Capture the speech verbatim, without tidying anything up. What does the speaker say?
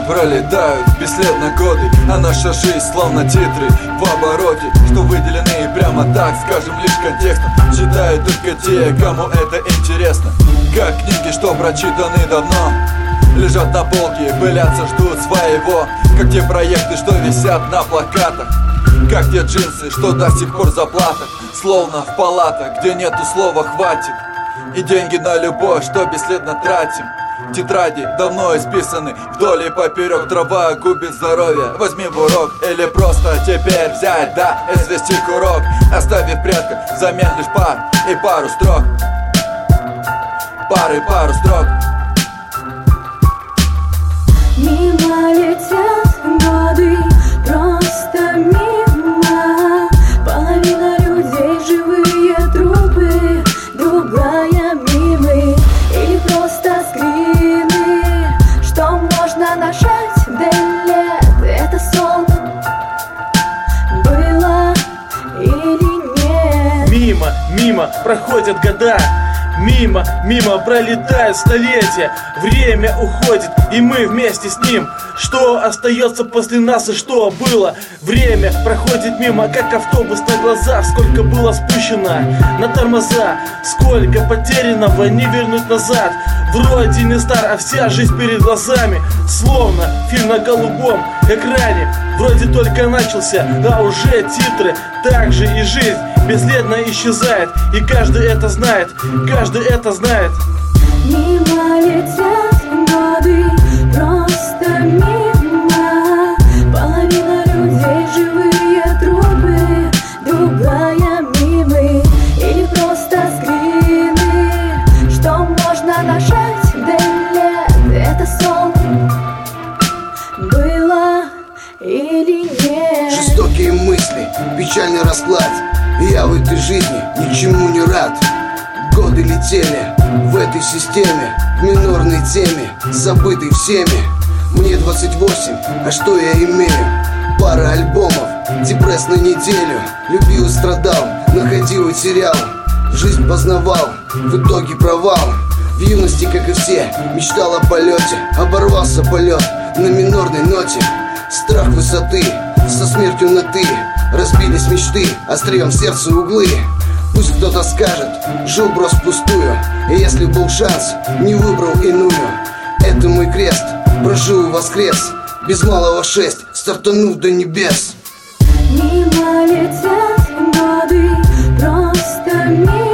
Пролетают бесследно годы, а наша жизнь словно титры в обороте, что выделены прямо так, скажем, лишь контекстом. Читают только те, кому это интересно. Как книги, что прочитаны давно, лежат на полке, пылятся, ждут своего. Как те проекты, что висят на плакатах, как те джинсы, что до сих пор за платах. Словно в палатах, где нету слова «хватит», и деньги на любовь, что бесследно тратим. Тетради давно исписаны вдоль и поперек. Трава губит здоровье, возьми в урок. Или просто теперь взять, да, и свести курок, оставив предков взамен лишь пар и пару строк. Пар и пару строк. Мимо летят годы, просто мимо. Половина людей живые трупы, другая мимы. Или просто скрины, что можно нажать делет. Это сон было или нет? Мимо, мимо проходят года, мимо, мимо пролетают столетия. Время уходит, и мы вместе с ним. Что остается после нас и что было? Время проходит мимо, как автобус на глазах. Сколько было спущено на тормоза, сколько потерянного не вернуть назад. Вроде не стар, а вся жизнь перед глазами. Словно фильм на голубом экране. Вроде только начался, а уже титры. Так же и жизнь бесследно исчезает. И каждый это знает, каждый это знает. Мимо летят годы, просто мимо. Половина людей живые трупы, другая мимы. Или просто скрины, что можно нажать делет. Это сон было или нет? Жестокие мысли, печальный расклад. Я в этой жизни ничему не рад. Годы летели в этой системе, в минорной теме, забытой всеми. Мне двадцать восемь, а что я имею? Пара альбомов, депресс на неделю. Любил и страдал, находил и терял. Жизнь познавал, в итоге провал. В юности, как и все, мечтал о полете. Оборвался полет на минорной ноте. Страх высоты, со смертью на «ты». Разбились мечты, острием сердца углы. Пусть кто-то скажет, жил брос впустую. И если был шанс, не выбрал иную. Это мой крест, прожил и воскрес. Без малого шесть, стартанув до небес. Мимо летят годы, просто мимо.